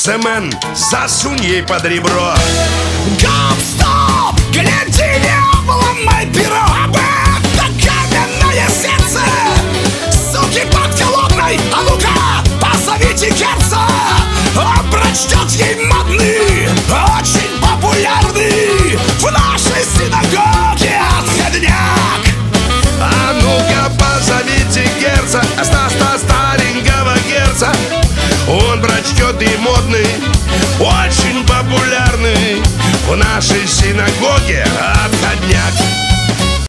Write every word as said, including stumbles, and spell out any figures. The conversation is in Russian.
цемент засунь ей под ребро. Гоп-стоп! Гляди, не обломай перо! Об это каменное сердце! Суки подколодной! А ну-ка, позовите Герца! Он прочтет ей модный, очень популярный в нашей синагоге отходняк! А ну-ка, позовите Герца, ста-ста старенького Герца. Он прочтет и модный, очень популярный в нашей синагоге